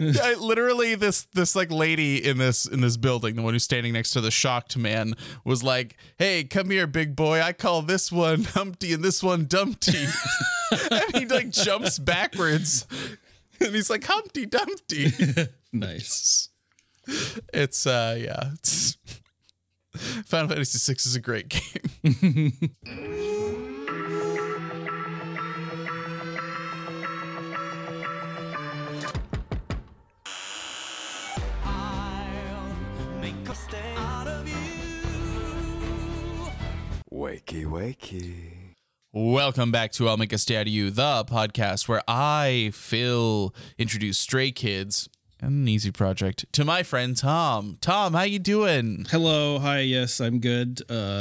literally this like lady in this building, the one who's standing next to the shocked man, was like, "Hey, come here, big boy. I call this one Humpty and this one Dumpty." And he like jumps backwards, and he's like, "Humpty Dumpty." Nice. It's It's Final Fantasy VI is a great game. Wakey, wakey. Welcome back to I'll Make a Stay Out of You, the podcast where I, Phil, introduce Stray Kids, an easy project, to my friend Tom. Tom, how you doing? Hello. Hi. Yes, I'm good.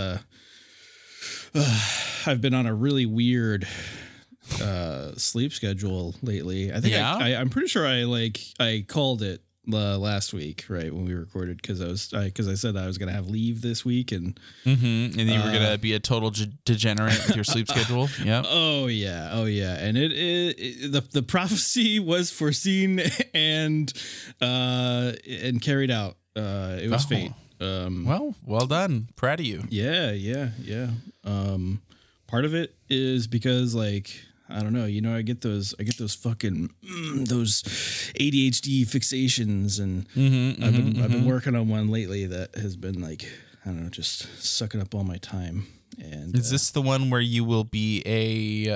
I've been on a really weird sleep schedule lately. I think I'm pretty sure I called it last week, right, when we recorded, because I said I was gonna have leave this week, and and you were gonna be a total degenerate with your sleep schedule. Yeah. Oh yeah, and the prophecy was foreseen and carried out. It was fate. Well done. Proud of you. Yeah. Part of it is because, like, I don't know, I get those fucking those ADHD fixations, and I've been working on one lately that has been, like, I don't know, just sucking up all my time. And is this the one where you will be a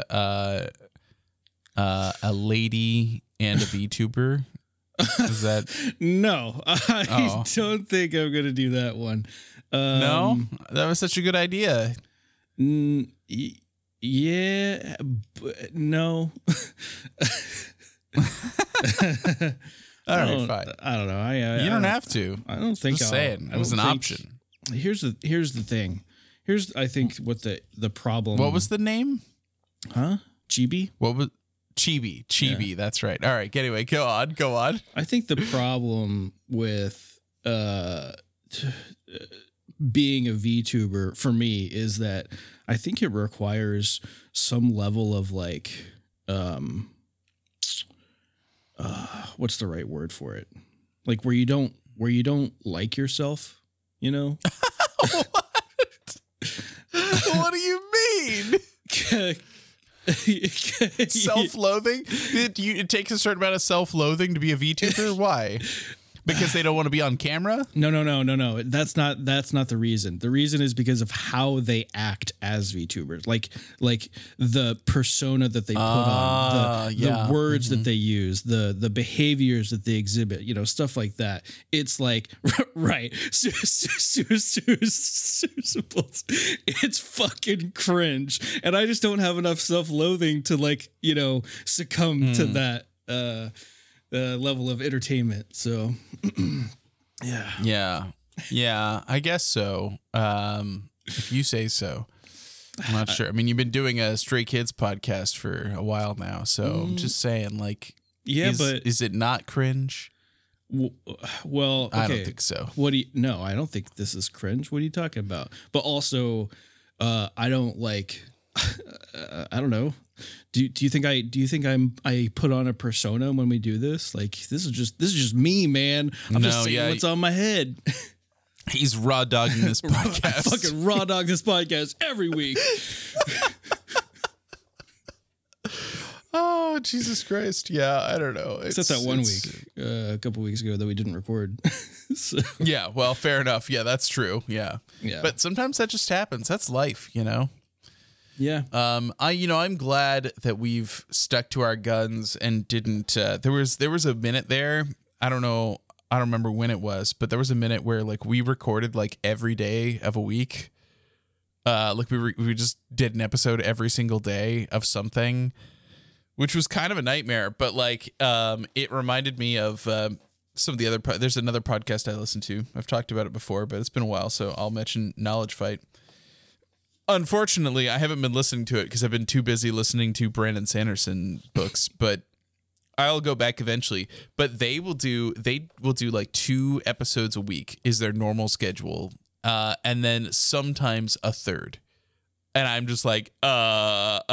lady and a VTuber? Is that no? I don't think I'm gonna do that one. No, that was such a good idea. Yeah, but no. All right, fine. I don't know. You don't have to. I don't think. Just saying, it was an option. Here's the thing. Here's, I think, what the problem. What was the name? Huh? Chibi? What was Chibi? Chibi. Yeah. That's right. All right. Anyway, go on. I think the problem with being a VTuber for me is that I think it requires some level of, like, what's the right word for it? Like, where you don't like yourself, What do you mean? Self-loathing? It takes a certain amount of self-loathing to be a VTuber? Why? Because they don't want to be on camera? No. That's not the reason. The reason is because of how they act as VTubers. Like the persona that they put on, the words that they use, the behaviors that they exhibit, stuff like that. It's like, right. It's fucking cringe. And I just don't have enough self-loathing to, like, succumb to that level of entertainment. So yeah, I guess so. If you say so. I'm not sure. I mean, you've been doing a Stray Kids podcast for a while now, so I'm just saying, like, but is it not cringe? Well, okay. I don't think so. No, I don't think this is cringe. What are you talking about? But also, I don't like. I don't know. Do you think I put on a persona when we do this? Like, this is just me, man. I'm just saying what's on my head. He's raw dogging this podcast. I fucking raw dog this podcast every week. Oh, Jesus Christ. Yeah, I don't know. Except that one week, a couple weeks ago, that we didn't record. So. Yeah, well, fair enough. Yeah, that's true. Yeah. But sometimes that just happens. That's life, Yeah. I'm glad that we've stuck to our guns and didn't. There was a minute there. I don't remember when it was, but there was a minute where, like, we recorded, like, every day of a week. Like we just did an episode every single day of something, which was kind of a nightmare. But, like, it reminded me of some of the other. There's another podcast I listen to. I've talked about it before, but it's been a while, so I'll mention Knowledge Fight. Unfortunately, I haven't been listening to it because I've been too busy listening to Brandon Sanderson books, but I'll go back eventually. But they will do like 2 episodes a week is their normal schedule. And then sometimes a third. And I'm just like, that's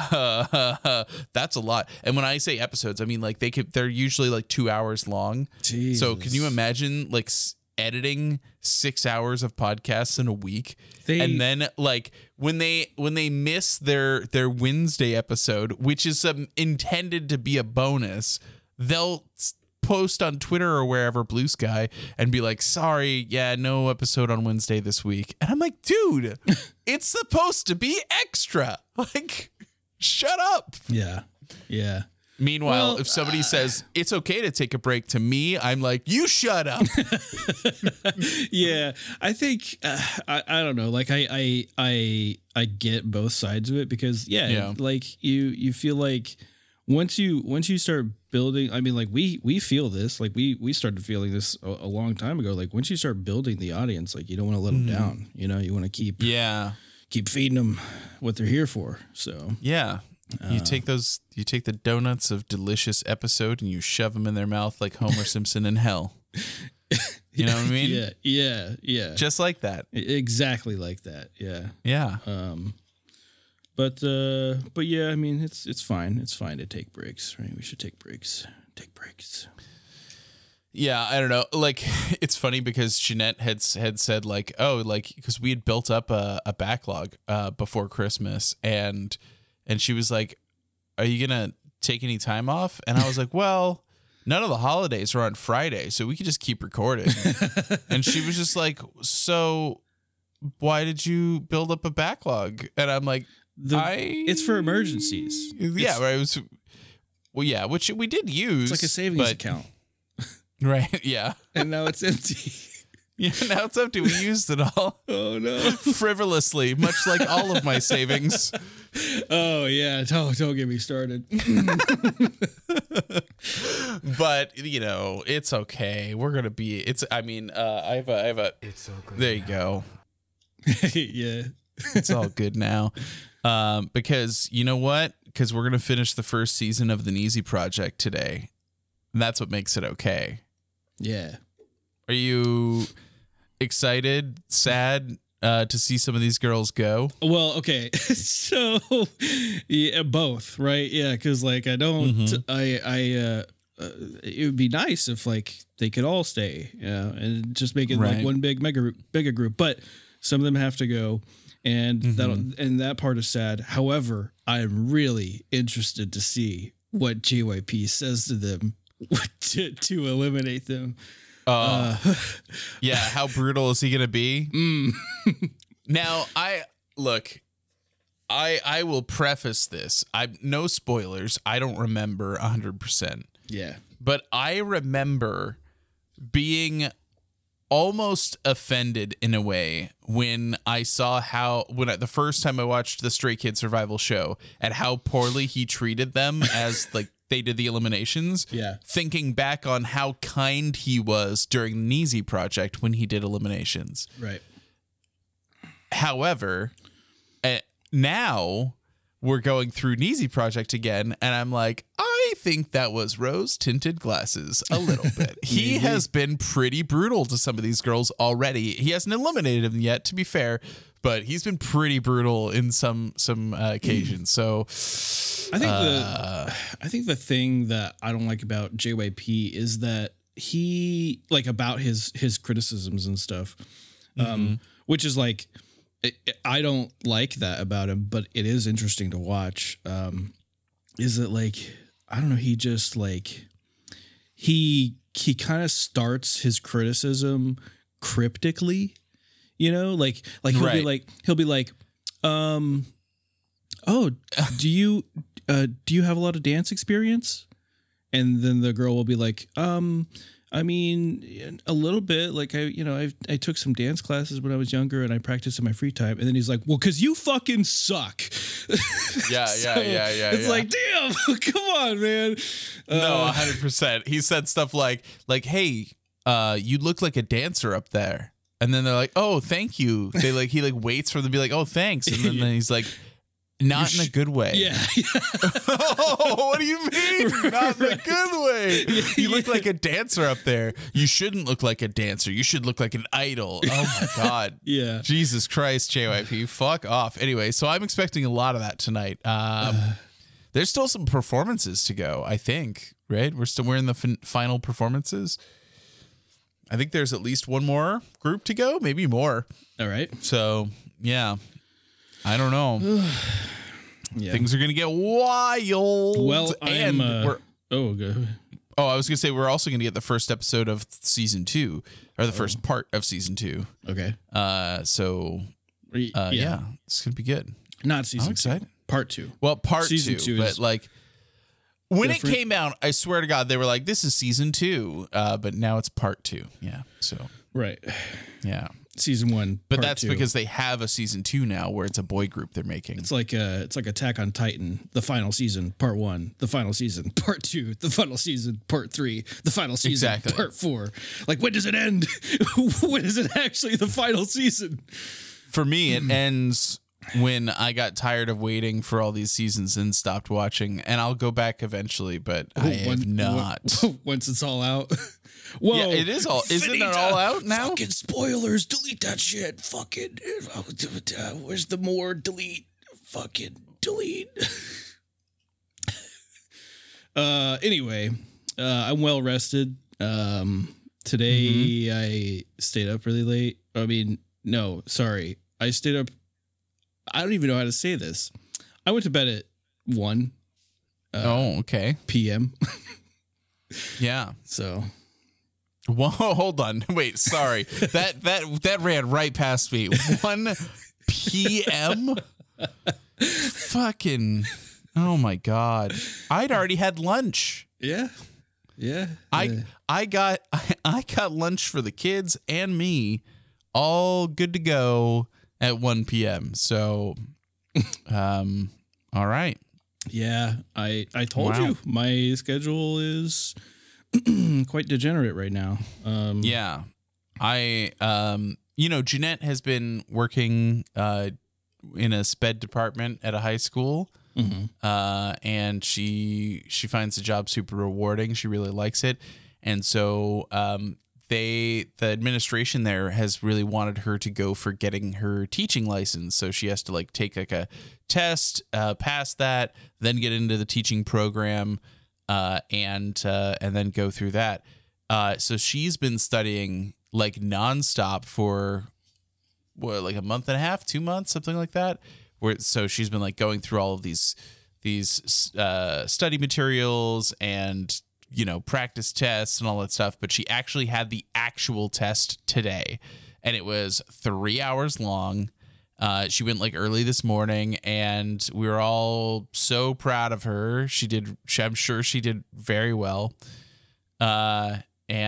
a lot. And when I say episodes, I mean like they're usually like 2 hours long. Jesus. So can you imagine like editing 6 hours of podcasts in a week? And then like when they miss their Wednesday episode, which is intended to be a bonus, they'll post on Twitter or wherever, Blue Sky, and be like, sorry, yeah, no episode on Wednesday this week. And I'm like, dude, it's supposed to be extra. Like, shut up. Yeah. Meanwhile, if somebody says it's okay to take a break to me, I'm like, you shut up. Yeah, I think I don't know. Like I get both sides of it because like you feel like once you start building, I mean, like we feel this, like we started feeling this a long time ago. Like once you start building the audience, like you don't want to let them down. You know, you want to keep feeding them what they're here for. So yeah. You take the donuts of delicious episode and you shove them in their mouth like Homer Simpson in hell. You know what I mean? Yeah. Just like that. Exactly like that. Yeah. Yeah. But yeah, I mean, it's fine. It's fine to take breaks, right? We should take breaks. Take breaks. Yeah, I don't know. Like, it's funny because Jeanette had said like, oh, like because we had built up a backlog before Christmas, and she was like, are you gonna take any time off? And I was like, well, none of the holidays are on Friday, so we could just keep recording. And she was just like, so why did you build up a backlog? And I'm like, it's for emergencies. Yeah, right. Well, yeah, which we did use. It's like a savings account. Right, yeah. And now it's empty. Yeah, now it's empty. We used it all. Oh, no. Frivolously, much like all of my savings. Oh, yeah. Don't get me started. But, you know, it's okay. We're going to be, I have a, It's so good. There you go. Yeah. It's all good now. Because, you know what? Because we're going to finish the first season of the Neezy Project today. And that's what makes it okay. Yeah. Are you excited, sad to see some of these girls go? Well, okay. So, yeah, both, right? Yeah, because like I don't, it would be nice if like they could all stay, and just make it like one big bigger group. But some of them have to go, and that part is sad. However, I'm really interested to see what JYP says to them to eliminate them. Yeah, how brutal is he gonna be? Now, I will preface this. No spoilers. I don't remember 100%. Yeah, but I remember being almost offended in a way when I saw the first time I watched the Stray Kids survival show and how poorly he treated them as like they did the eliminations. Yeah. Thinking back on how kind he was during the Neezy Project when he did eliminations. right. However, now we're going through Neezy Project again, and I'm like, I think that was rose-tinted glasses a little bit. He has been pretty brutal to some of these girls already. He hasn't eliminated them yet, to be fair, but he's been pretty brutal in some occasions. So I think the thing that I don't like about JYP is that he like about his criticisms and stuff, which is like I don't like that about him, but it is interesting to watch. Is that like I don't know? He just like he kind of starts his criticism cryptically, you know, like he'll be like, oh, do you have a lot of dance experience? And then the girl will be like, I mean, a little bit. Like I took some dance classes when I was younger, and I practiced in my free time. And then he's like, well, because you fucking suck. Yeah. It's like, damn, come on, man. No, 100%. He said stuff like, hey, you look like a dancer up there. And then they're like, oh, thank you. He waits for them to be like, oh, thanks. And then he's like, Not in a good way. Yeah. Oh, what do you mean? Not in a good way. You look like a dancer up there. You shouldn't look like a dancer. You should look like an idol. Oh my God. Yeah. Jesus Christ, JYP. Fuck off. Anyway, so I'm expecting a lot of that tonight. There's still some performances to go, I think, right? We're in the final performances. I think there's at least one more group to go, maybe more. All right. So, yeah. I don't know. Yeah. Things are going to get wild. Well, and go ahead. I was going to say we're also going to get the first episode of season 2 or the first part of season 2. Okay. So yeah, it's going to be good. Not season I'm excited. 2. Part 2. Well, part season 2, 2 but is like when different. it came out, I swear to God, they were like, this is season 2. But now it's part 2. Yeah. So, Right. yeah. Season 1. But part that's 2. because they have a season 2 now where it's a boy group they're making. It's like Attack on Titan, the final season, part 1, the final season, part 2, the final season, part 3, the final season, Exactly. part 4. Like, when does it end? When is it actually the final season? For me, it ends when I got tired of waiting for all these seasons and stopped watching. And I'll go back eventually, but I have not. Once it's all out. Whoa. Yeah, it is all. Isn't it all out now? Fucking spoilers. Delete that shit. Fucking. Where's the more? Delete. Fucking delete. Anyway, I'm well rested. Today I stayed up really late. I mean, no, sorry. I stayed up. I don't even know how to say this. I went to bed at 1 okay. p.m. Yeah. So. Whoa, hold on. Wait, sorry. That ran right past me. 1 p.m. Fucking. Oh my God. I'd already had lunch. Yeah. Yeah. I got lunch for the kids and me, all good to go at 1 p.m. So, all right. Yeah, I told you my schedule is quite degenerate right now. Yeah. Jeanette has been working in a sped department at a high school. And she finds the job super rewarding. She really likes it. And so the administration there has really wanted her to go for getting her teaching license. So she has to like take like a test, pass that, then get into the teaching program, and then go through that. So she's been studying like nonstop for like a month and a half, 2 months, something like that. So she's been like going through all of these study materials and, practice tests and all that stuff. But she actually had the actual test today, and it was 3 hours long. She went like early this morning, and we were all so proud of her. I'm sure she did very well. We got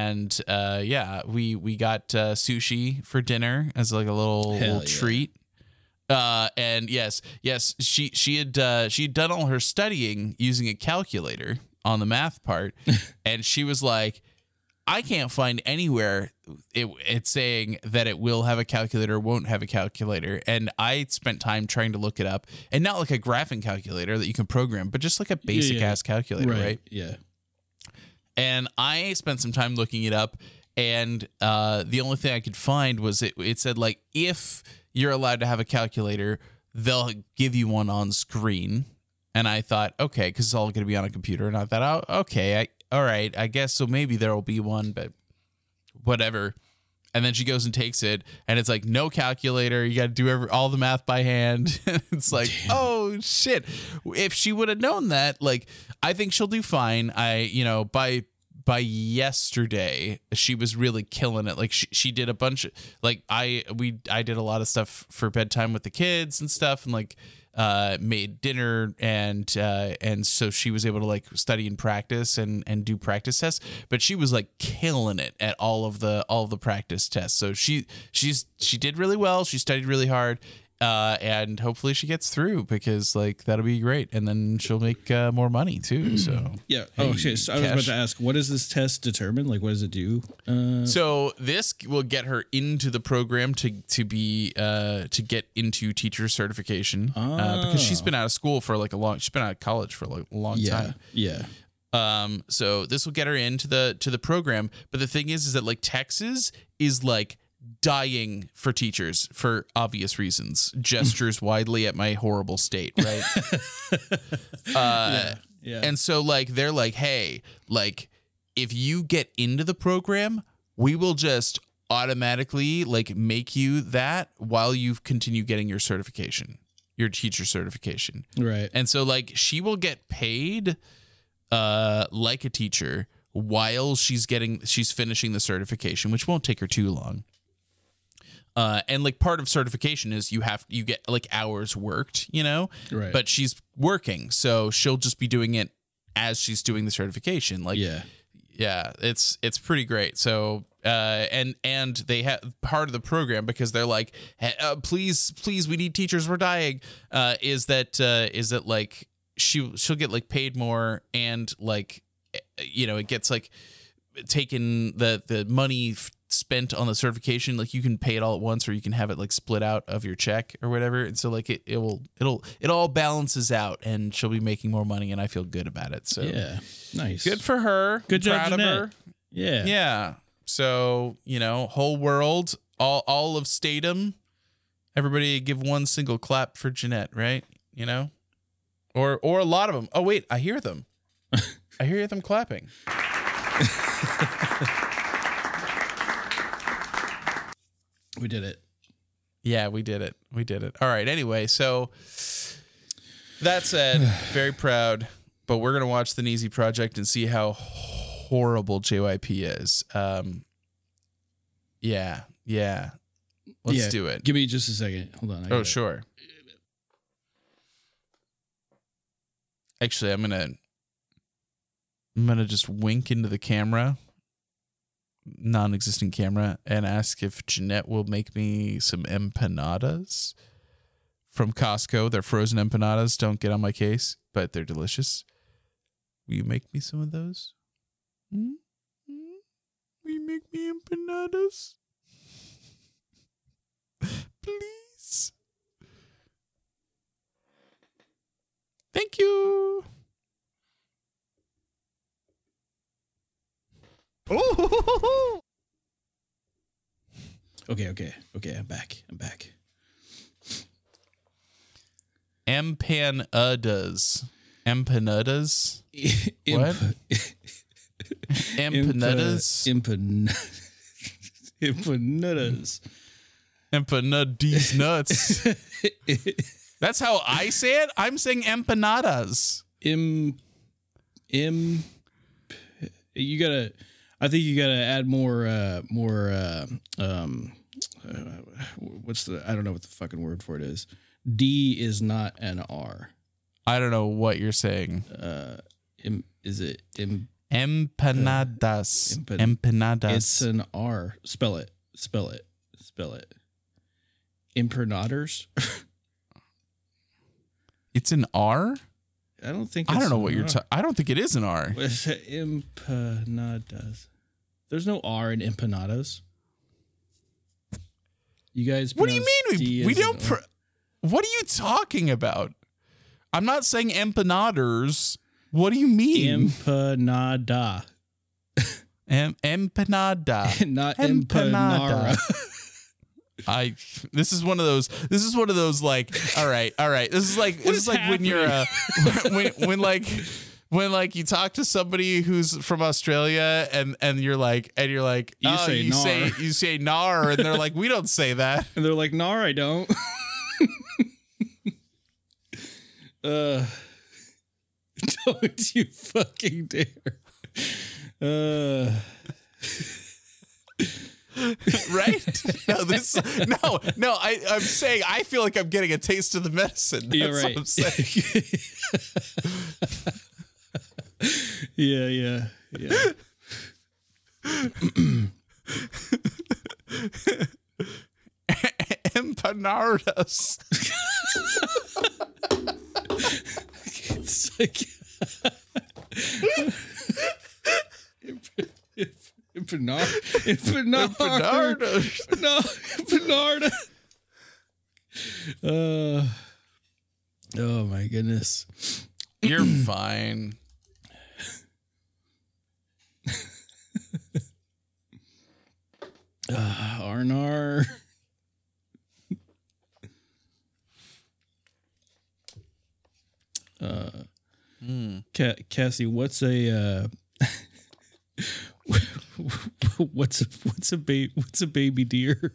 sushi for dinner as like a little treat. And yes, she had done all her studying using a calculator on the math part, and she was like, I can't find anywhere it's saying that it will have a calculator, won't have a calculator. And I spent time trying to look it up, and not like a graphing calculator that you can program, but just like a basic ass calculator, right? Yeah. And I spent some time looking it up, and the only thing I could find was it said like, if you're allowed to have a calculator, they'll give you one on screen. And I thought, okay, because it's all going to be on a computer. And I thought, oh, okay, all right, I guess so. Maybe there will be one, but whatever. And then she goes and takes it, and it's like, no calculator. You got to do all the math by hand. It's like, oh shit. If she would have known that, like, I think she'll do fine. By yesterday, she was really killing it. Like she did a bunch of, like, I did a lot of stuff for bedtime with the kids and stuff, and like made dinner, and so she was able to like study and practice and do practice tests. But she was like killing it at all of the practice tests. So she did really well. She studied really hard. and hopefully she gets through because like that'll be great, and then she'll make more money too. So yeah. Oh shit. So I was about to ask, what does this test determine? Like, what does it do? So this will get her into the program to get into teacher certification because she's been out of school for like she's been out of college for like a long time. Yeah. So this will get her into the program, but the thing is that like Texas is like dying for teachers for obvious reasons. Gestures widely at my horrible state, right? Yeah. And so like they're like, hey, like if you get into the program, we will just automatically like make you that while you continue getting your certification, your teacher certification. Right. And so like she will get paid like a teacher while she's finishing the certification, which won't take her too long. And like part of certification is you get like hours worked, you know, Right. But she's working, so she'll just be doing it as she's doing the certification. Like, yeah, it's pretty great. So, and they have part of the program because they're like, hey, please, we need teachers. We're dying. Is that like she'll get like paid more and like, you know, it gets like taken the money spent on the certification, like you can pay it all at once or you can have it like split out of your check or whatever, and so like it all balances out and she'll be making more money and I feel good about it. So yeah, nice, good for her, good job, proud of Jeanette. her. Yeah. So you know, whole world, all of Statham, everybody give one single clap for Jeanette, right? You know, or a lot of them. Oh wait, I hear them. I hear them clapping. We did it. Yeah, we did it. All right. Anyway, so that said, very proud, but we're going to watch the Neezy Project and see how horrible JYP is. Yeah. Let's do it. Give me just a second. Hold on. Sure. Actually, I'm going to just wink into the camera, non-existent camera, and ask if Jeanette will make me some empanadas from Costco. They're frozen empanadas. Don't get on my case, but they're delicious. Will you make me some of those? Will you make me empanadas? Please. Thank you. Oh. Okay. I'm back. Empanadas. What? Empanadas. Empanadas. Empanadis nuts. That's how I say it. I'm saying empanadas. I think you gotta add more what's the, I don't know what the fucking word for it is. D is not an R. I don't know what you're saying. Is it empanadas? Empanadas. It's an R. Spell it. Impanaders. It's an R? I don't think. I don't know what you're talking. I don't think it is an R. Empanadas. There's no R in empanadas. You guys. What do you mean? We don't. What are you talking about? I'm not saying empanaders. What do you mean? Empanada. Empanada. Not empanada. This is one of those like, all right. This is like when you're when you talk to somebody who's from Australia and you're like you say nar and they're like, we don't say that. And they're like, nar, I don't. Don't you fucking dare. Right? No, I'm saying I feel like I'm getting a taste of the medicine. That's You're right. what I'm saying. Yeah. empanadas. It's like empanada. Oh my goodness. You're fine. Arnar. Cassie, what's a what's a baby deer?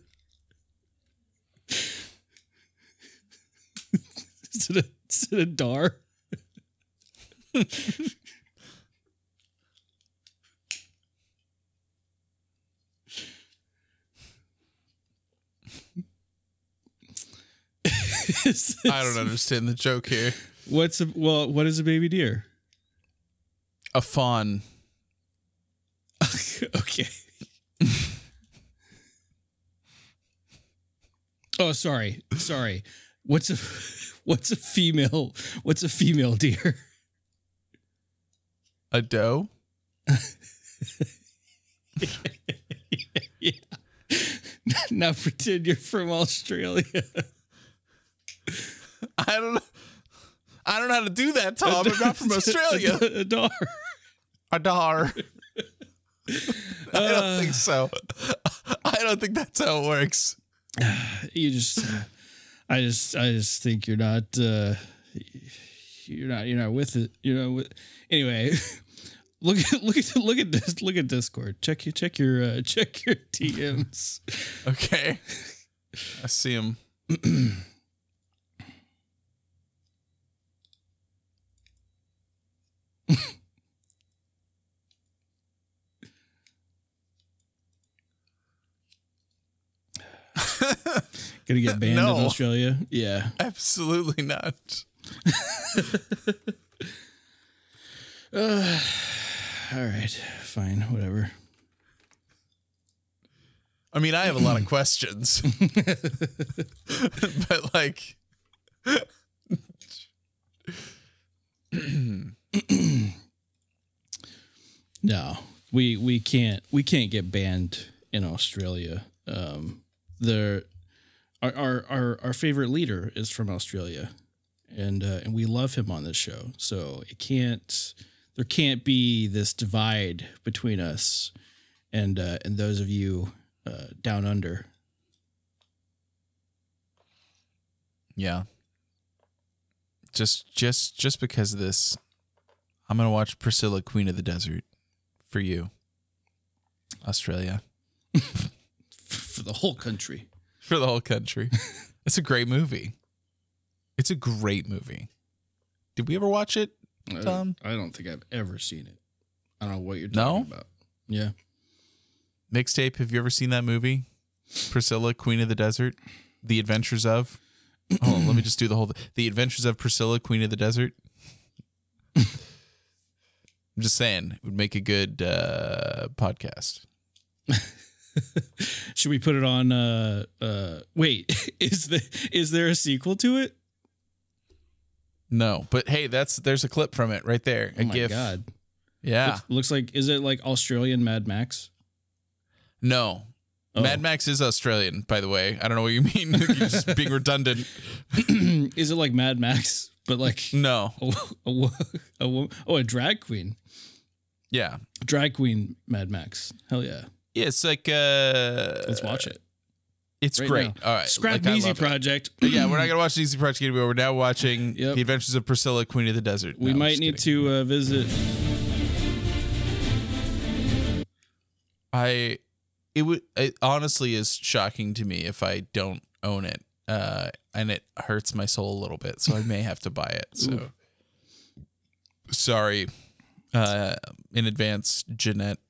Is it a dar? I don't understand the joke here. What is a baby deer? A fawn. Okay. Oh, sorry. What's a female deer? A doe? Yeah. Now pretend you're from Australia. I don't know how to do that, Tom. I'm not from Australia. A dar. A dar. I don't think so. I don't think that's how it works. You just, I just think you're not with it. Anyway, look at Discord. Check your DMs. Okay, I see him. Gonna get banned No. in Australia? Yeah. Absolutely not. All right. Fine. Whatever. I mean, I have a lot of questions, but like, No, we can't get banned in Australia. Our favorite leader is from Australia, and we love him on this show. So there can't be this divide between us and those of you down under. yeah. Just because of this, I'm gonna watch Priscilla, Queen of the Desert, for you, Australia, For the whole country. for the whole country. It's a great movie. It's a great movie. Did we ever watch it, Tom? I don't think I've ever seen it. I don't know what you're No? talking about. Yeah. Mixtape, have you ever seen that movie? Priscilla, Queen of the Desert? The Adventures of? Hold on, let me just do The Adventures of Priscilla, Queen of the Desert. I'm just saying, it would make a good podcast. Should we put it on wait, is there a sequel to it? No, but hey, there's a clip from it right there. Oh A my GIF. god. Yeah. Looks like, is it like Australian Mad Max? No. Oh. Mad Max is Australian, by the way. I don't know what you mean. You're just being redundant. Is it like Mad Max, but like No. a drag queen? Yeah. Drag queen Mad Max. Hell yeah. Yeah, it's like Let's watch it. It's right great. now. All right. Scrap I Easy love it. Project. But yeah, we're not gonna watch the Easy Project anymore. We're now watching Yep. The Adventures of Priscilla, Queen of the Desert. We No, I'm might just need kidding. to visit. It honestly is shocking to me if I don't own it. And it hurts my soul a little bit, so I may have to buy it. So sorry. In advance, Jeanette.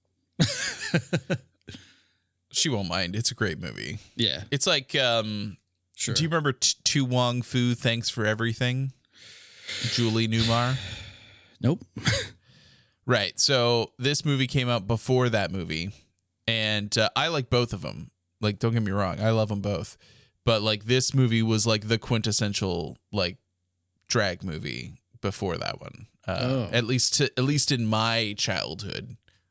She won't mind. It's a great movie. Yeah, It's like sure. do you remember Tu Wong Fu, Thanks for Everything? Julie Newmar? Nope. Right. So this movie came out before that movie, and I like both of them. Like, don't get me wrong, I love them both. but like this movie was like the quintessential like drag movie before that one. At least in my childhood,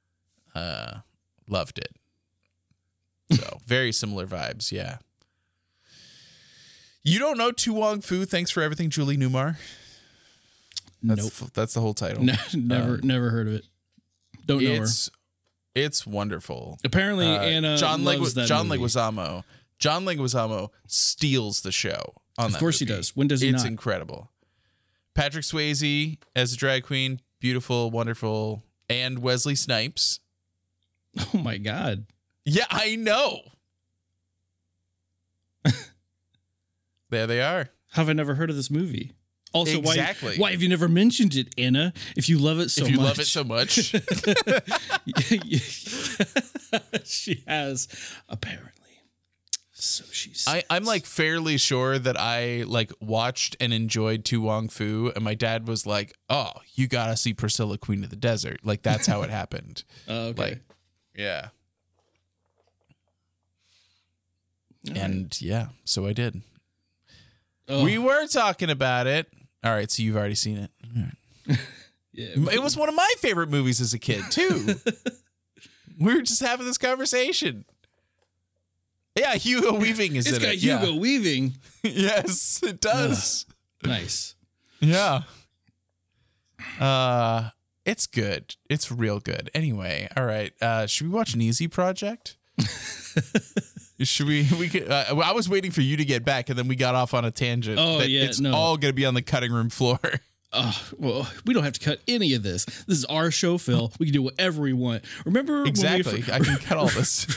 loved it. So very similar vibes. Yeah. You don't know Tu Wong Fu? Thanks for everything, Julie Newmar. That's the whole title. Never heard of it. Don't know her. It's wonderful. Apparently, Anna John loves that movie. Leguizamo. John Leguizamo steals the show on that. Of course movie. he does. When does he not? It's incredible. Patrick Swayze as a drag queen, beautiful, wonderful, and Wesley Snipes. Oh my God. Yeah, I know. There they are. How have I never heard of this movie? Also, exactly. why have you never mentioned it, Anna? If you love it so much. She has, apparently. So she says. I'm like fairly sure that I like watched and enjoyed Tu Wong Fu, and my dad was like, "Oh, you gotta see Priscilla, Queen of the Desert." Like that's how it happened. Oh, okay. Like, yeah. And yeah, so I did. Oh. We were talking about it. All right, so you've already seen it. Right. Yeah, it was one of my favorite movies as a kid too. We were just having this conversation. Yeah, Hugo Weaving is in it. It's got Hugo Weaving. Yes, it does. Nice. Yeah. It's good. It's real good. Anyway, all right. Should we watch an Easy Project? Should we could, I was waiting for you to get back, and then we got off on a tangent. Oh, yeah, it's all going to be on the cutting room floor. Well, we don't have to cut any of this. This is our show, Phil. We can do whatever we want. Remember exactly. I can cut all this.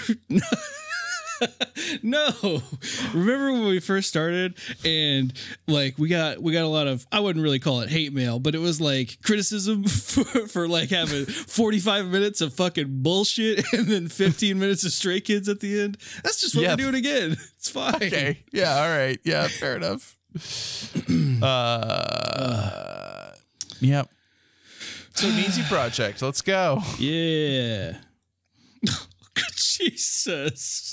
No. Remember when we first started and like we got a lot of, I wouldn't really call it hate mail, but it was like criticism for like having 45 minutes of fucking bullshit and then 15 minutes of Stray Kids at the end. That's just what we're doing again. It's fine. Okay. Yeah. All right. Yeah. Fair enough. Yep. So an Easy Project. Let's go. Yeah. Jesus.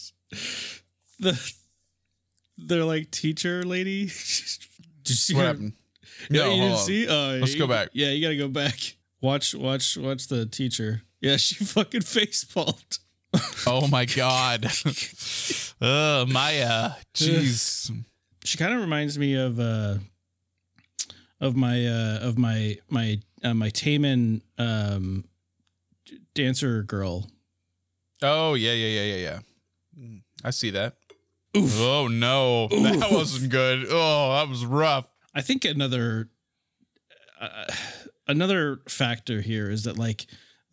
They're like teacher lady. Did you see what her? happened? No, you didn't on. see. Let's go back. Yeah, you gotta go back. Watch the teacher. Yeah, she fucking facepalmed. Oh my God. Maya. Jeez. She kind of reminds me of my Taman dancer girl. Oh yeah. I see that. Oof. Oh no, that wasn't good. Oh, that was rough. I think another factor here is that like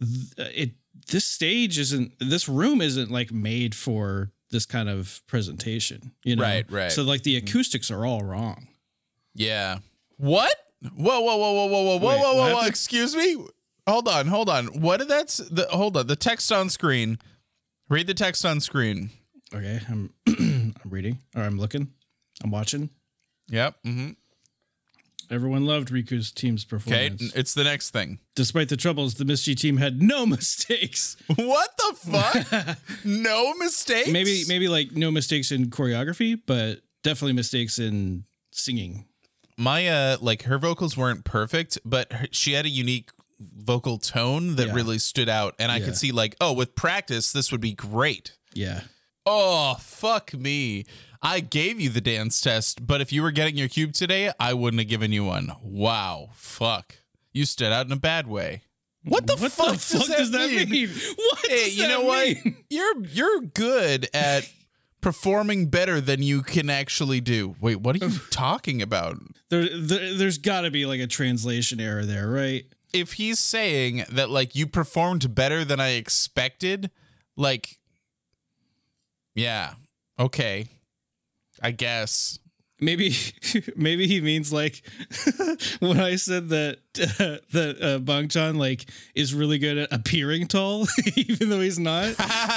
this room isn't like made for this kind of presentation, you know? Right. So like the acoustics are all wrong. Yeah. What? Whoa. Excuse me. Hold on. What did hold on. The text on screen. Read the text on screen. Okay, I'm reading, or I'm looking, I'm watching. Yep. Mm-hmm. Everyone loved Riku's team's performance. Okay, it's the next thing. Despite the troubles, the Misty team had no mistakes. What the fuck? No mistakes? Maybe like no mistakes in choreography, but definitely mistakes in singing. Maya, like her vocals weren't perfect, but she had a unique vocal tone that really stood out, and I could see like, oh, with practice, this would be great. Yeah. Oh, fuck me. I gave you the dance test, but if you were getting your cube today, I wouldn't have given you one. Wow. Fuck. You stood out in a bad way. What the fuck does that mean? What hey, does you that know mean? what? You're good at performing better than you can actually do. Wait, what are you talking about? There's got to be like a translation error there, right? If he's saying that like you performed better than I expected, like, yeah, okay, I guess. Maybe he means like when I said that Bang Chan like is really good at appearing tall, even though he's not.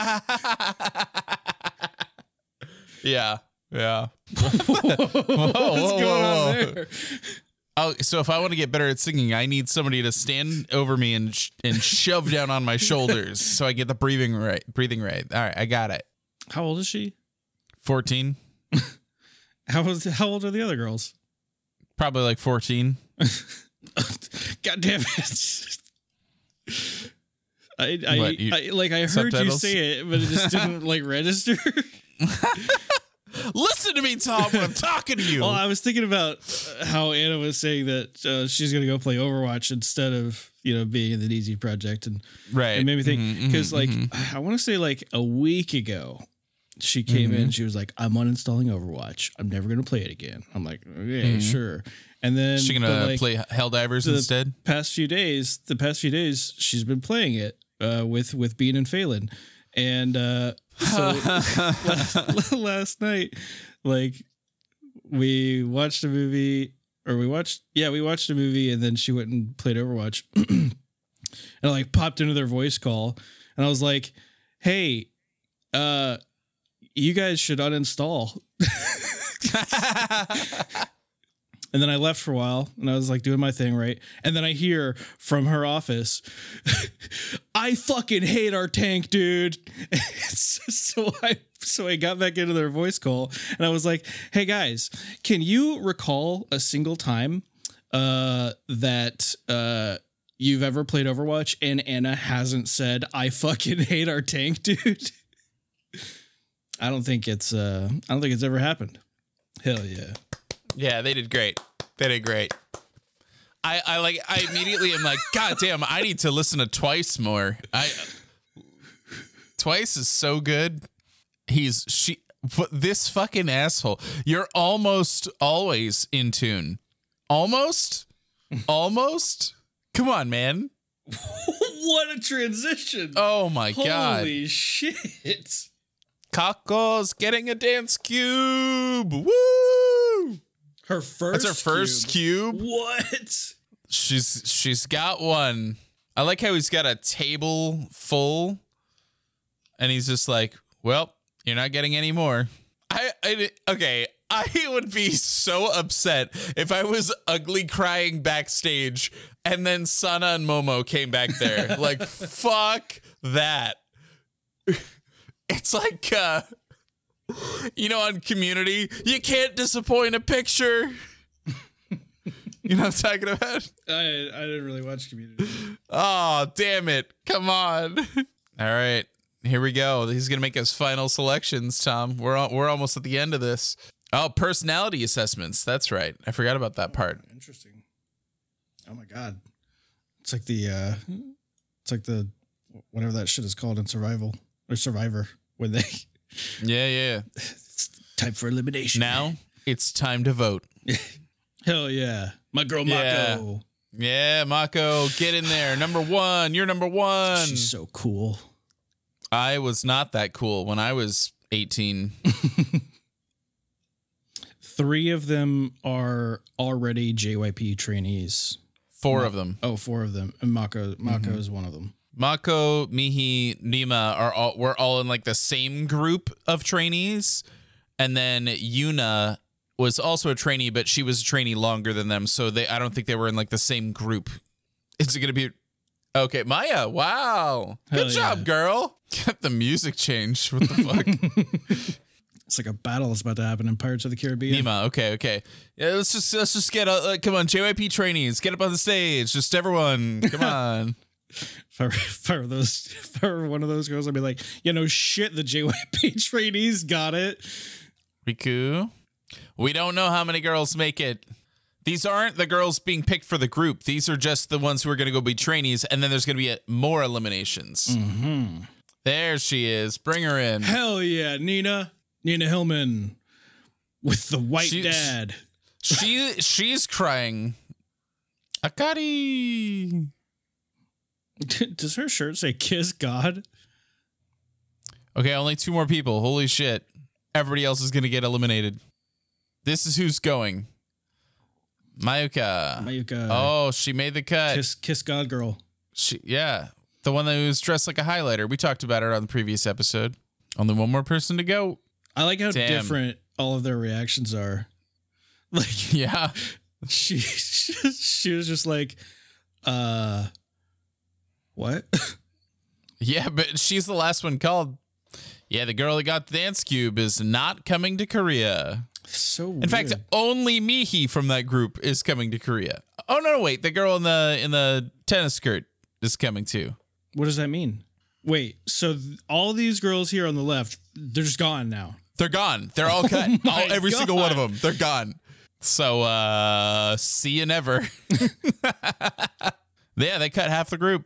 Yeah. What's going on there? Oh, so if I want to get better at singing, I need somebody to stand over me and shove down on my shoulders so I get the breathing right. All right, I got it. How old is she? 14. How old are the other girls? Probably like 14. God damn it. I heard subtitles? you say it, but it just didn't like register. Listen to me, Tom, when I'm talking to you. Well, I was thinking about how Anna was saying that she's going to go play Overwatch instead of, being in the DZ project. And right. it made me think, because I want to say like a week ago, she came in, she was like, I'm uninstalling Overwatch. I'm never going to play it again. I'm like, okay, sure. And then Is she going to play Helldivers instead? The past few days, she's been playing it with Bean and Phelan. And so last night, like we watched a movie, we watched a movie, and then she went and played Overwatch, and I like popped into their voice call, and I was like, "Hey, you guys should uninstall." And then I left for a while and I was like doing my thing, right? And then I hear from her office, I fucking hate our tank, dude. So I got back into their voice call and I was like, hey guys, can you recall a single time that you've ever played Overwatch and Anna hasn't said, I fucking hate our tank, dude? I don't think it's ever happened. Hell yeah. Yeah, they did great. I immediately am like, God damn, I need to listen to Twice more. Twice is so good. This fucking asshole. You're almost always in tune. Almost. Come on, man. What a transition. Oh my God. Holy shit. Kako's getting a dance cube. Woo! That's her first cube. What? She's got one. I like how he's got a table full, and he's just like, "Well, you're not getting any more." I would be so upset if I was ugly crying backstage, and then Sana and Momo came back there. Like, fuck that. It's like, on Community, you can't disappoint a picture. You know what I'm talking about? I didn't really watch Community. Oh, damn it. Come on. All right. Here we go. He's going to make his final selections, Tom. We're almost at the end of this. Oh, personality assessments. That's right. I forgot about that part. Interesting. Oh my God. It's like the whatever that shit is called in Survival or Survivor when they. Yeah. It's time for elimination. Now it's time to vote. Hell yeah. My girl Mako. Yeah, Mako, get in there. Number one. You're number one. She's so cool. I was not that cool when I was 18. 3 of them are already JYP trainees. 4 of them. Oh, 4 of them. And Mako is one of them. Mako, Mihi, Nima we're all in like the same group of trainees. And then Yuna was also a trainee, but she was a trainee longer than them. So I don't think they were in like the same group. Is it going to be... Okay, Maya, wow. Good job, girl. Get the music changed. What the fuck? It's like a battle is about to happen in Pirates of the Caribbean. Nima, okay. Yeah, let's just get come on, JYP trainees, get up on the stage. Just everyone, come on. If I were one of those girls, I'd be like, shit, the JYP trainees got it. Riku, we don't know how many girls make it. These aren't the girls being picked for the group. These are just the ones who are going to go be trainees, and then there's going to be more eliminations. Mm-hmm. There she is. Bring her in. Hell yeah, Nina Hillman with the white dad. She's crying. Akari. Does her shirt say "Kiss God"? Okay, only 2 more people. Holy shit! Everybody else is going to get eliminated. This is who's going. Mayuka. Oh, she made the cut. Kiss God girl. The one that was dressed like a highlighter. We talked about her on the previous episode. Only 1 more person to go. I like how different all of their reactions are. Like, yeah, she was just like, what? Yeah, but she's the last one called. Yeah, the girl that got the dance cube is not coming to Korea. So In fact, only Mihi from that group is coming to Korea. Oh no, wait, the girl in the tennis skirt is coming too. what does that mean? Wait, so all these girls here on the left, they're just gone now. They're gone. They're all cut. Every God. single one of them. They're gone. So see you never. Yeah, they cut half the group.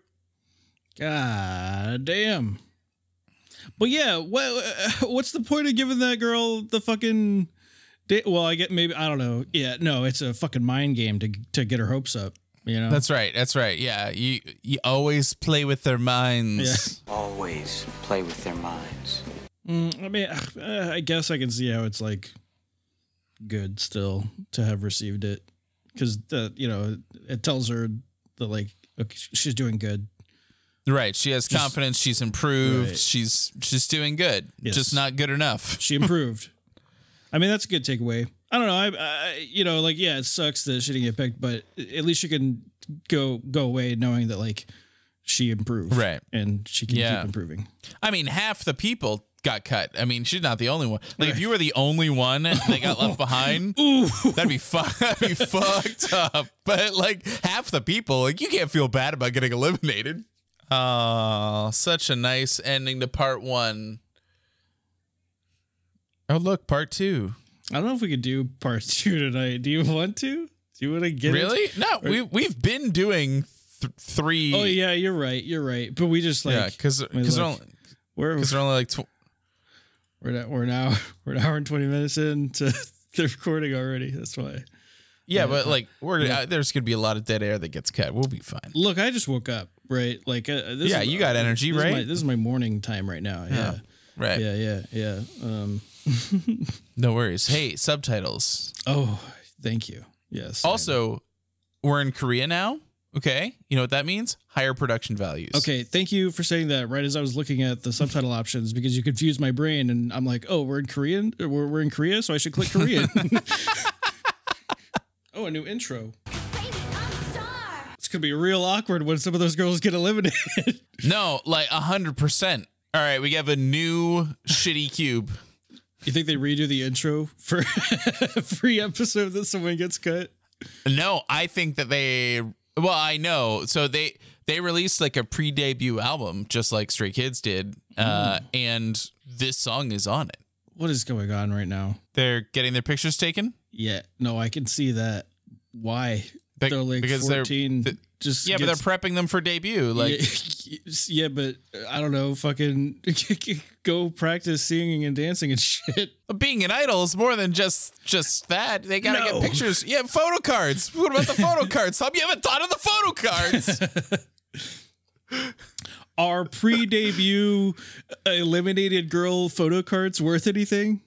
God damn. But yeah, what's the point of giving that girl the fucking? Well, I get maybe I don't know. Yeah, no, it's a fucking mind game to get her hopes up. You know. That's right. That's right. Yeah, you always play with their minds. Yeah. Always play with their minds. I mean, I guess I can see how it's like good still to have received it because it tells her that like okay, she's doing good. Right. She has confidence. She's improved. Right. She's doing good. Yes. Just not good enough. She improved. I mean, that's a good takeaway. I don't know. Yeah, it sucks that she didn't get picked, but at least she can go away knowing that like she improved, Right. And she can Yeah. keep improving. I mean, half the people got cut. I mean, she's not the only one. Like, if you were the only one that got left behind, that'd be fucked up. But like half the people, like you can't feel bad about getting eliminated. Oh, such a nice ending to part 1. Oh, look, part 2. I don't know if we could do part 2 tonight. Do you want to? Do you want to get Really? it? No, we've been doing 3. Oh yeah, you're right. But we just like yeah, because they're only like we're an hour and 20 minutes into the recording already. That's why. yeah, but like there's gonna be a lot of dead air that gets cut. We'll be fine. Look, I just woke up, right? Like this Yeah, is, you got energy, this right? This is my morning time right now. Yeah. Right. Yeah. No worries. Hey, subtitles. Oh, thank you. Yes. Also, we're in Korea now. Okay. You know what that means? Higher production values. Okay, thank you for saying that right as I was looking at the subtitle options because you confused my brain and I'm like, oh, we're in Korean? We're in Korea, so I should click Korean. Oh, a new intro. It's going to be real awkward when some of those girls get eliminated. No, like 100%. All right, we have a new shitty cube. You think they redo the intro for every episode that someone gets cut? No, I think that well, I know. So they released like a pre-debut album, just like Stray Kids did, and this song is on it. What is going on right now? They're getting their pictures taken. Yeah, no, I can see that. Why? They're like because 14. but gets, they're prepping them for debut. Like, yeah, but I don't know. Fucking go practice singing and dancing and shit. being an idol is more than just that. They gotta No. get pictures. Yeah, photo cards. What about the photo cards? Tom, you haven't thought of the photo cards. Are pre-debut eliminated girl photo cards worth anything?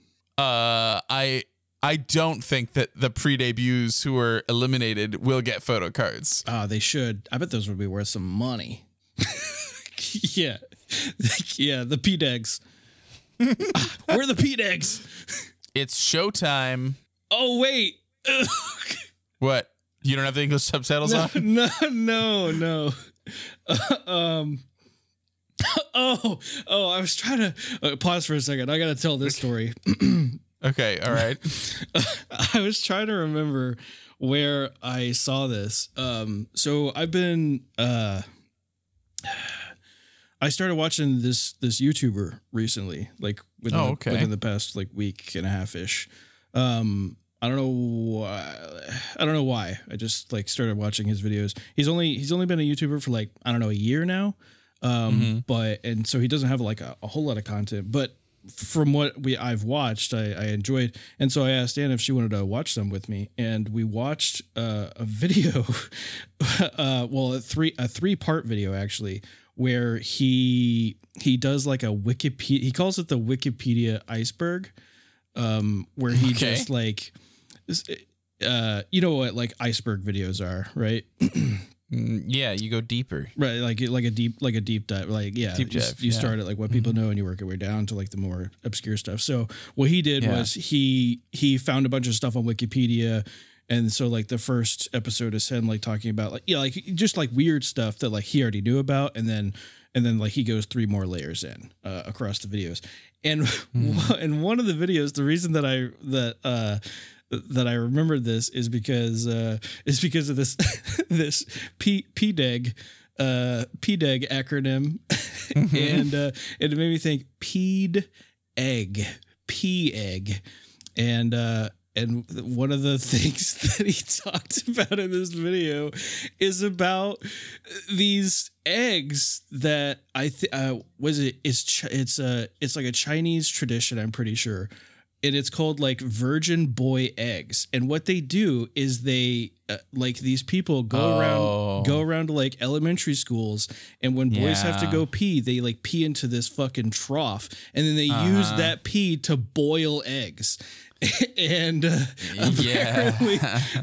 I don't think that the pre-debuts who are eliminated will get photo cards. They should. I bet those would be worth some money. Yeah. Yeah, the P-Degs. Where are the P-Degs? It's showtime. Oh, wait. What? You don't have the English subtitles on? No. I was trying to pause for a second. I got to tell this story. Okay, all right. I was trying to remember where I saw this. So I've been I started watching this YouTuber recently, like within the past like week and a half ish. I don't know why. I just like started watching his videos. He's only been a YouTuber for like, I don't know, a year now. And so he doesn't have like a whole lot of content, but from what I've watched, I enjoyed. And so I asked Anna if she wanted to watch some with me, and we watched a video, a 3-part video actually, where he does like a Wikipedia, he calls it the Wikipedia iceberg, where he just like, you know what like iceberg videos are, right? Yeah, you go deeper. Right, like a deep dive, like Deep dive, you start at like what people know and you work your way down to like the more obscure stuff. So what he did was he found a bunch of stuff on Wikipedia, and so like the first episode is him like talking about like like just like weird stuff that like he already knew about, and then and then like he goes 3 more layers in across the videos. And and one of the videos, the reason that I remembered this is because of this this PDEG acronym, and it made me think PED-EGG, and one of the things that he talked about in this video is about these eggs that it's like a Chinese tradition, I'm pretty sure. And it's called like virgin boy eggs. And what they do is they like these people go around to like elementary schools, and when boys have to go pee, they like pee into this fucking trough, and then they use that pee to boil eggs. And apparently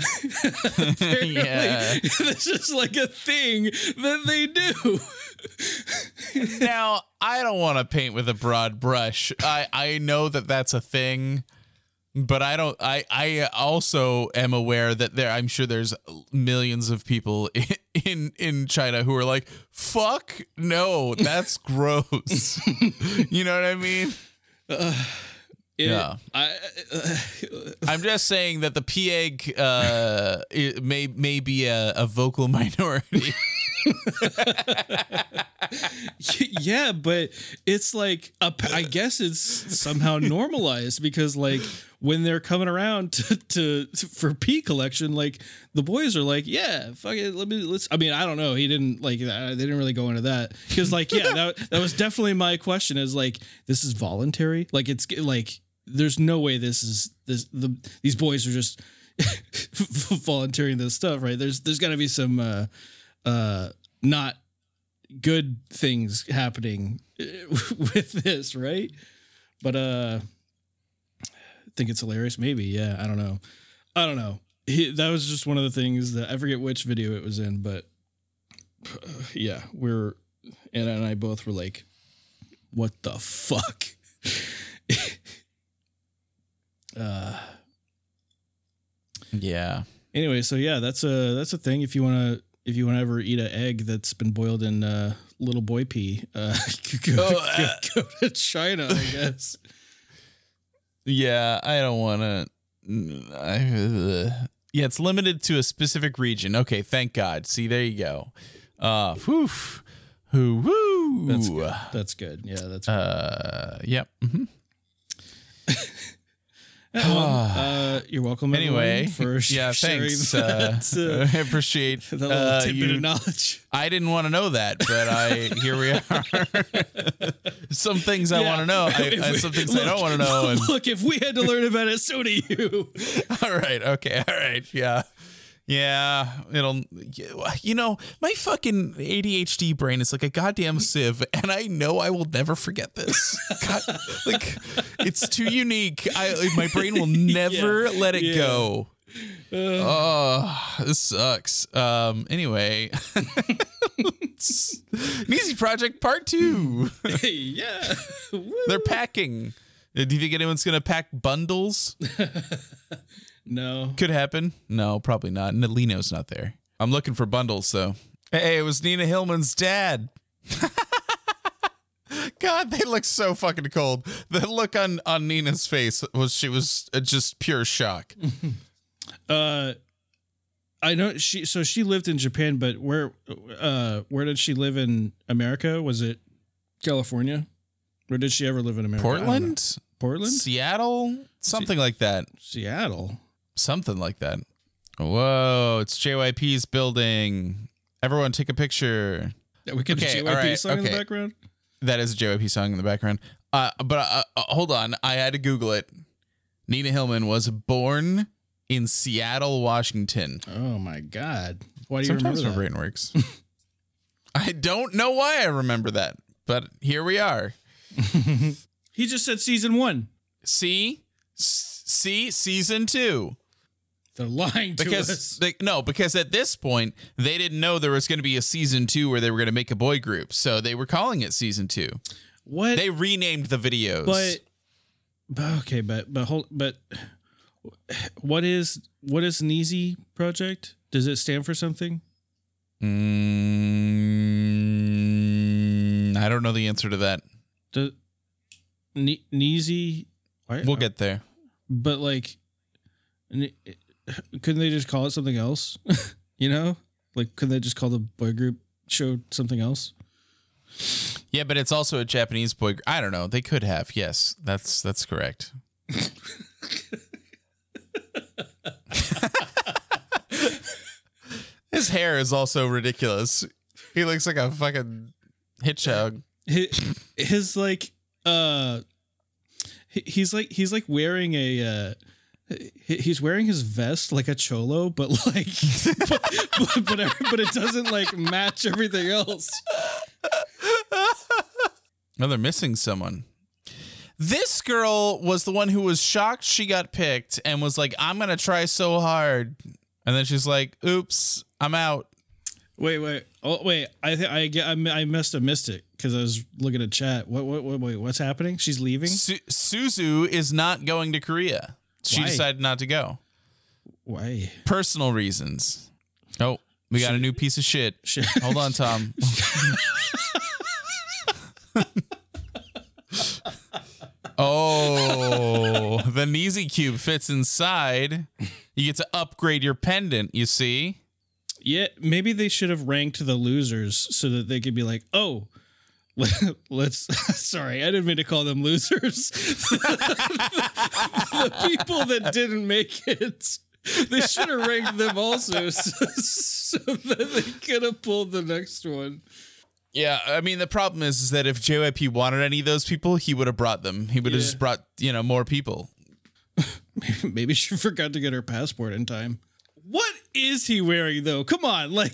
this is like a thing that they do. Now, I don't want to paint with a broad brush. I know that that's a thing, but I also am aware that I'm sure there's millions of people in China who are like, fuck no, that's gross. You know what I mean? I'm just saying that the PEG may be a vocal minority. Yeah, but it's like I guess it's somehow normalized, because like when they're coming around for pee collection, like the boys are like, yeah, fuck it, let's. I mean, I don't know. He didn't like they didn't really go into that, because like that was definitely my question, is like, this is voluntary, like it's like there's no way these boys are just volunteering this stuff, right? There's got to be some not good things happening with this, right? But I think it's hilarious. Maybe, yeah. I don't know. That was just one of the things that I forget which video it was in, but yeah, Anna and I both were like, "What the fuck?" Yeah. Anyway, so yeah, that's a thing. If you want to ever eat an egg that's been boiled in little boy pee, go to China, I guess. Yeah, I don't want to. Yeah, it's limited to a specific region. Okay, thank God. See, there you go. Whew. Woo. That's good. Yeah, that's good. Yep. Mm-hmm. You're welcome. Anyway, for yeah, sharing thanks. That, I appreciate that little tidbit of knowledge. I didn't want to know that, but here we are. Some things I want to know. Some things I don't want to know. And look, if we had to learn about it, so do you. All right. Okay. All right. Yeah. Yeah, my fucking ADHD brain is like a goddamn sieve, and I know I will never forget this. God, like, it's too unique. My brain will never let it go. Oh, this sucks. Anyway, Neezy Project Part 2. Yeah, they're packing. Do you think anyone's gonna pack bundles? No. Could happen. No, probably not. Lino's not there. I'm looking for bundles, though. Hey, it was Nina Hillman's dad. God, they look so fucking cold. The look on Nina's face was just pure shock. I know she lived in Japan, but where did she live in America? Was it California? Or did she ever live in America? Portland? Seattle? Something like that. Seattle. Something like that. Whoa, it's JYP's building. Everyone take a picture. Yeah, we could have a JYP song in the background. That is a JYP song in the background. But hold on. I had to Google it. Nina Hillman was born in Seattle, Washington. Oh, my God. Why do you remember that? Sometimes my brain works. I don't know why I remember that, but here we are. He just said season 1. See, season 2. They're lying to us. Because at this point, they didn't know there was going to be a season 2 where they were going to make a boy group. So they were calling it season 2. What? They renamed the videos. But what is Neezy Project? Does it stand for something? I don't know the answer to that. Neasy. We'll get there. But like, couldn't they just call it something else? You know, like, couldn't they just call the boy group show something else? Yeah, but it's also a Japanese boy. I don't know. They could have. Yes, that's correct. His hair is also ridiculous. He looks like a fucking hitchhog. His like he's like wearing a he's wearing his vest like a cholo, but like but it doesn't like match everything else. No, they're missing someone. This girl was the one who was shocked she got picked and was like, I'm gonna try so hard, and then she's like, oops, I'm out. Wait. Oh, wait. I must have missed it because I was looking at chat. Wait, what's happening? She's leaving? Suzu is not going to Korea. She Why? decided not to go. Why? Personal reasons. Oh, we got a new piece of shit. Hold on, Tom. Oh, the Neasy Cube fits inside. You get to upgrade your pendant, you see? Yeah, maybe they should have ranked the losers so that they could be like, oh, let's. Sorry, I didn't mean to call them losers. The people that didn't make it. They should have ranked them also so that they could have pulled the next one. Yeah, I mean, the problem is that if JYP wanted any of those people, he would have brought them. He would have just brought, more people. Maybe she forgot to get her passport in time. What is he wearing though? Come on, what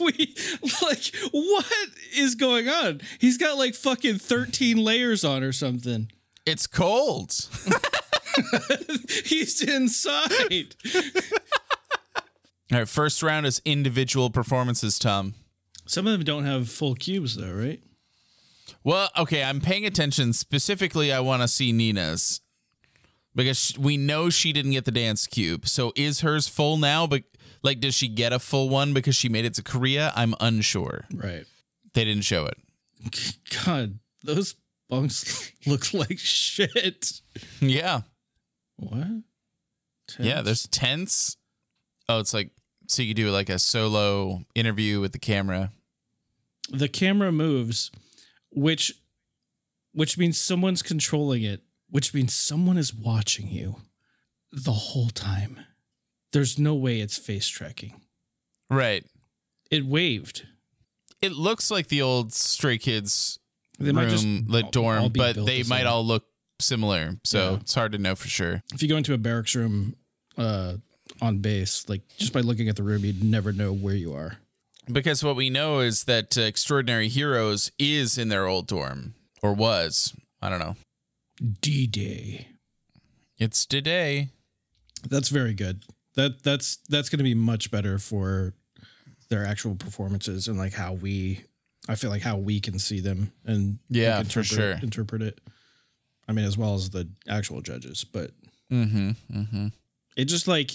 is going on? He's got like fucking 13 layers on or something. It's cold. He's inside. All right, first round is individual performances, Tom. Some of them don't have full cubes though, right? Well, okay, I'm paying attention. Specifically, I want to see Nina's. Because we know she didn't get the dance cube. So is hers full now? But like, does she get a full one because she made it to Korea? I'm unsure. Right. They didn't show it. God, those bunks look like shit. Yeah. What? Tents? Yeah, there's tents. Oh, it's like, so you could do like a solo interview with the camera. The camera moves, which means someone's controlling it. Which means someone is watching you the whole time. There's no way it's face tracking. Right. It waved. It looks like the old Stray Kids They might just room, the all dorm, be but built they the might same. all look similar. So Yeah. it's hard to know for sure. If you go into a barracks room on base, like just by looking at the room, you'd never know where you are. Because what we know is that Extraordinary Heroes is in their old dorm, or was. I don't know. D-Day. It's today. That's very good. That's going to be much better for their actual performances and like how I feel like how we can see them and Yeah, like, for sure. interpret it. I mean, as well as the actual judges, but it just like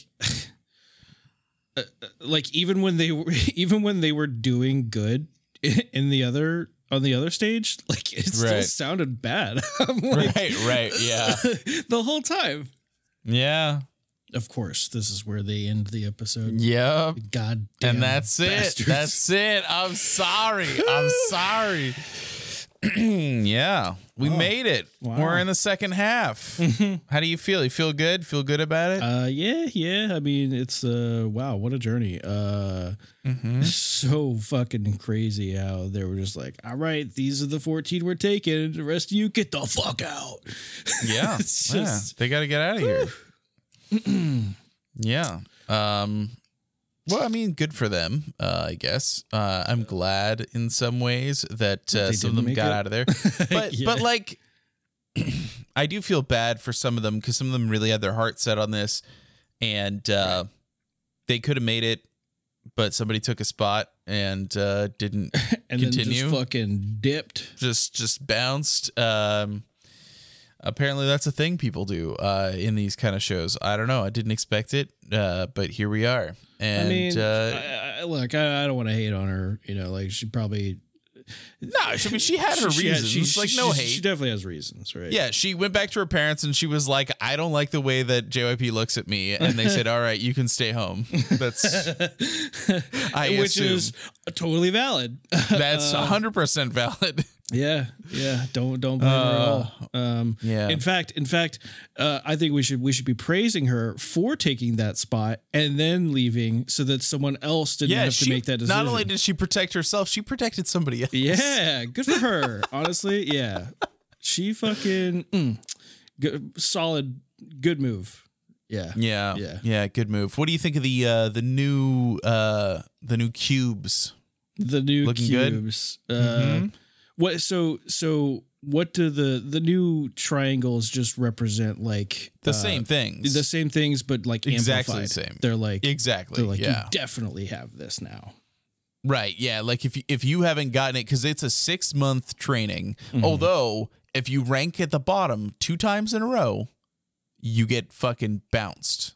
even when they were doing good in the other on the other stage, like it still Right. sounded bad. I'm like, Right, yeah. the whole time. Yeah. Of course, this is where they end the episode. Yep. God damn. And that's bastards. it. That's it. I'm sorry. Yeah. We made it. Wow. We're in the second half. How do you feel? You feel good? Feel good about it? Yeah. I mean, it's wow, what a journey. So fucking crazy how they were just like, all right, these are the 14 we're taking. The rest of you get the fuck out. Yeah. It's Yeah. just They got to get out of here. Yeah. Well, I mean, good for them, I guess. I'm glad in some ways that some of didn't them make got it. out of there. But Yeah. but like, I do feel bad for some of them because some of them really had their heart set on this, and they could have made it, but somebody took a spot and didn't and continue. then just fucking dipped. Just bounced. Apparently that's a thing people do in these kind of shows. I don't know. I didn't expect it, but here we are. And I mean, look, I don't want to hate on her. You know, like she probably No, I mean, she had her reasons. No hate. She definitely has reasons, right? Yeah, she went back to her parents and she was like, I don't like the way that JYP looks at me. And they said, all right, you can stay home. That's, Which is totally valid. That's 100% valid. Yeah. Don't blame her at all. Yeah. In fact, I think we should be praising her for taking that spot and then leaving so that someone else didn't have to make that decision. Not only did she protect herself, she protected somebody else. Yeah, good for her. Honestly, yeah, she fucking solid, good move. Yeah. Good move. What do you think of the new cubes? The new Looking cubes. Good? What? So what do the new triangles just represent? Like The same things. The same things, but like Exactly amplified. the same. They're like Exactly. They're like yeah. you definitely have this now. Right. Yeah. Like if you haven't gotten it, because it's a 6-month training. Although if you rank at the bottom 2 times in a row, you get fucking bounced.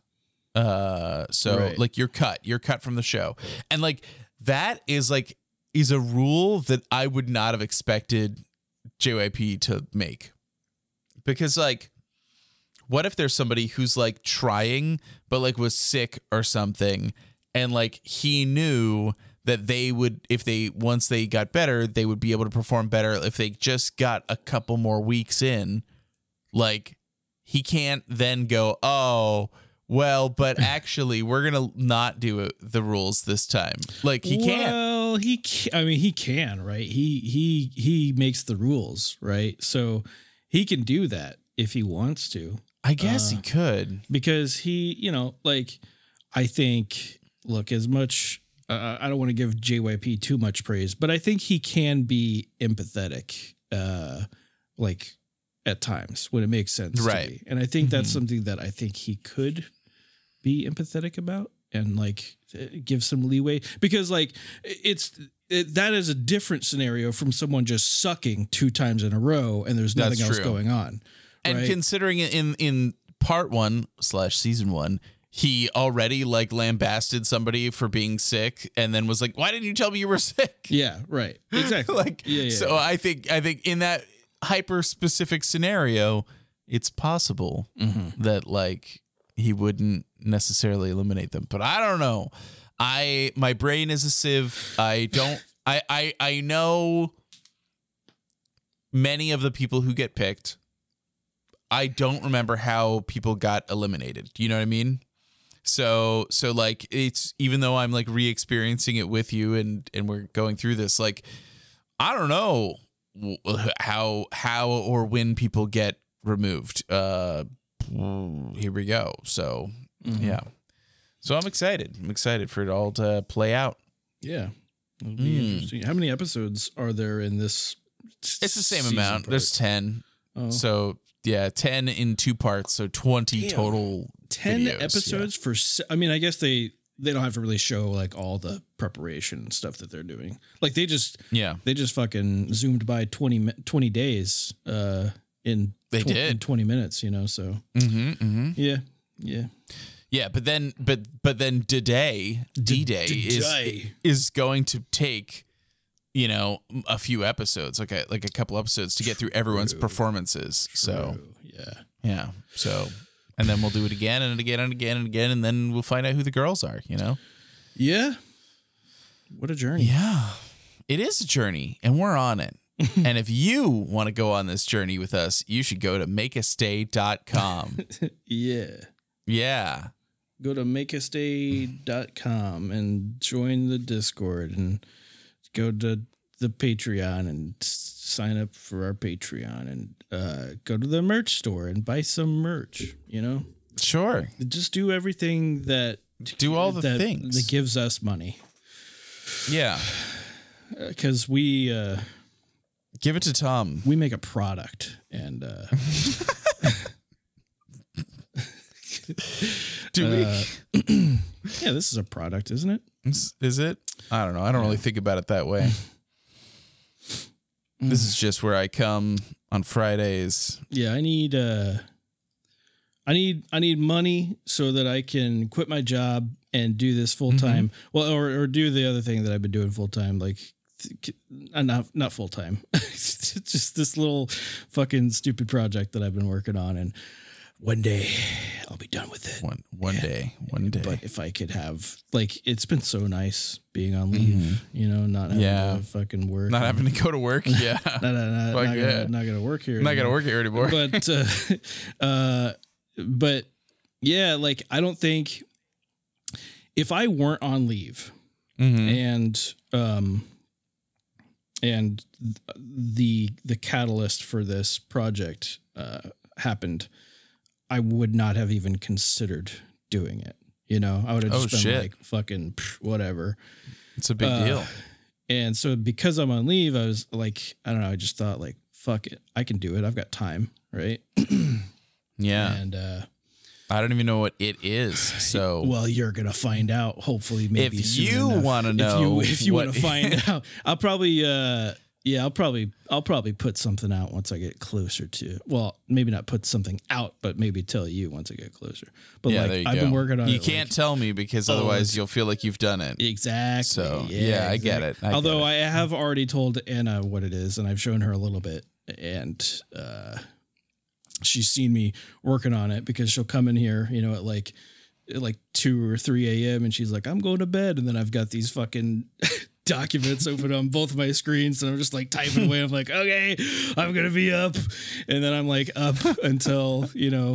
So like you're cut from the show. And like that is a rule that I would not have expected JYP to make. Because like, what if there's somebody who's like trying, but like was sick or something, and like he knew that they would, if they, once they got better, they would be able to perform better if they just got a couple more weeks in. Like, he can't then go, oh, well, but actually, we're gonna not do the rules this time. Like, he can't. Well, he can, right? He makes the rules, right? So he can do that if he wants to. I guess he could, because he, like, I think, look, as much. I don't want to give JYP too much praise, but I think he can be empathetic, like at times when it makes sense, right? To be. And I think that's something that I think he could be empathetic about and like give some leeway, because like that is a different scenario from someone just sucking 2 times in a row and there's nothing else going on. And right? considering in part 1 / season 1. He already like lambasted somebody for being sick and then was like, why didn't you tell me you were sick? Yeah, right. Exactly. Like, so I think in that hyper specific scenario, it's possible that like he wouldn't necessarily eliminate them. But I don't know. My brain is a sieve. I know many of the people who get picked. I don't remember how people got eliminated. Do you know what I mean? So like, it's, even though I'm like re-experiencing it with you and we're going through this, like, I don't know how or when people get removed. Here we go. So yeah. So I'm excited for it all to play out. Yeah. It'll be interesting. How many episodes are there in this? It's the same amount. There's 10. Oh. So yeah, 10 in 2 parts. So 20 total. 10 videos, episodes for. I mean, I guess they don't have to really show like all the preparation and stuff that they're doing. Like they just fucking zoomed by 20 days in 20 minutes, so yeah. But then D-Day is going to take a few episodes, like a couple episodes to get through everyone's performances. So yeah. So. And then we'll do it again and again and again and again, and then we'll find out who the girls are, Yeah. What a journey. Yeah. It is a journey, and we're on it. And if you want to go on this journey with us, you should go to makeastay.com. Yeah. Yeah. Go to makeastay.com and join the Discord and go to the Patreon and sign up for our Patreon and go to the merch store and buy some merch, Sure. Just do everything that do all the things that gives us money. Yeah. Because we give it to Tom. We make a product and do we? Yeah, this is a product, isn't it? Is it? I don't know. I don't really think about it that way. This is just where I come on Fridays. Yeah, I need money so that I can quit my job and do this full time. Well, or do the other thing that I've been doing full time, like not full time. It's just this little fucking stupid project that I've been working on, and one day I'll be done with it. One day. But if I could have, like, it's been so nice being on leave, you know, not having to fucking work, not having to go to work. Yeah, not gonna work here. Not gonna work here anymore. But yeah, like, I don't think if I weren't on leave and the catalyst for this project happened, I would not have even considered doing it. You know, I would have just been like, fucking whatever. It's a big deal. And so because I'm on leave, I was like, I don't know. I just thought, like, fuck it. I can do it. I've got time. Right. Yeah. And I don't even know what it is. So, well, you're going to find out. Hopefully, maybe if soon you want to know, if you want to find out, I'll probably, I'll probably put something out once I get closer to, well, maybe not put something out, but maybe tell you once I get closer. But yeah, like, I've been working on it. You can't tell me because otherwise you'll feel like you've done it. Exactly. So yeah, I get it. Although I have already told Anna what it is, and I've shown her a little bit, and she's seen me working on it because she'll come in here, you know, at like 2 or 3 a.m. and she's like, I'm going to bed. And then I've got these fucking documents open on both my screens, and I'm just like typing away. I'm like, okay, I'm going to be up. And then I'm like up until, you know,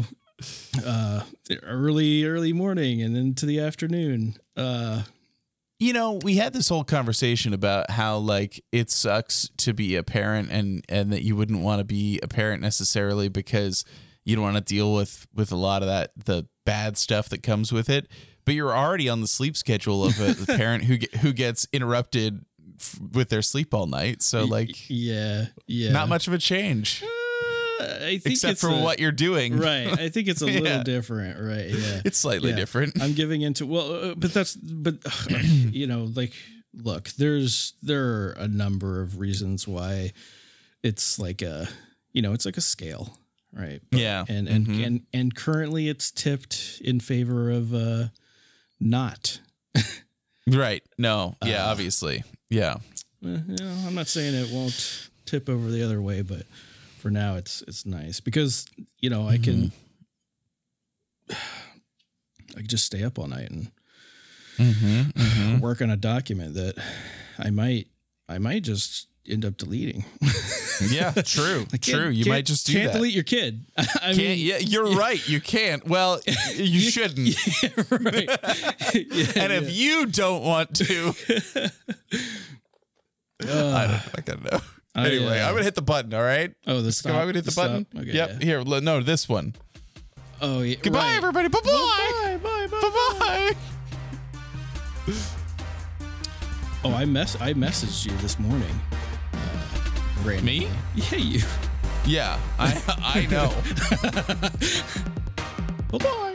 early morning and into the afternoon. You know, we had this whole conversation about how, like, it sucks to be a parent and that you wouldn't want to be a parent necessarily because you don't want to deal with a lot of the bad stuff that comes with it. But you're already on the sleep schedule of a parent who gets interrupted with their sleep all night. So, like, yeah, not much of a change. I think except for what you're doing. Right. I think it's a little different. Right. Yeah. It's slightly different. I'm giving into, but you know, like, look, there are a number of reasons why it's like it's like a scale. Right. But, yeah. And currently it's tipped in favor of, not. Right. No. Yeah. Obviously. Yeah. I'm not saying it won't tip over the other way, but for now it's nice because, you know, I can just stay up all night and work on a document that I might just end up deleting. Yeah, true. True. You might just do that. Can't delete your kid. Yeah, you're right. You can't. Well, you shouldn't. Yeah, right. And if you don't want to, I don't know. Anyway, I'm gonna hit the button. All right. Oh, the stop. I'm gonna hit the button. Okay, yep. Yeah. Here. No, this one. Oh, yeah. Goodbye, everybody. Bye bye. Bye. Oh, I messaged you this morning. Randomly. Me? Yeah, you. Yeah, I know. Bye-bye.